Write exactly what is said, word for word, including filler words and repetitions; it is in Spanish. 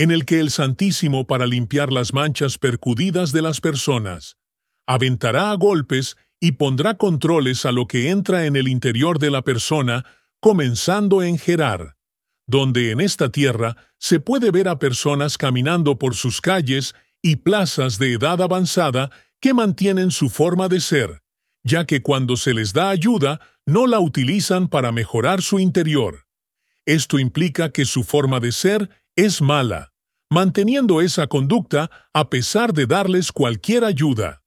en el que el Santísimo para limpiar las manchas percudidas de las personas. Aventará a golpes y pondrá controles a lo que entra en el interior de la persona, comenzando en Gerar, donde en esta tierra se puede ver a personas caminando por sus calles y plazas de edad avanzada que mantienen su forma de ser, ya que cuando se les da ayuda no la utilizan para mejorar su interior. Esto implica que su forma de ser es mala, manteniendo esa conducta a pesar de darles cualquier ayuda.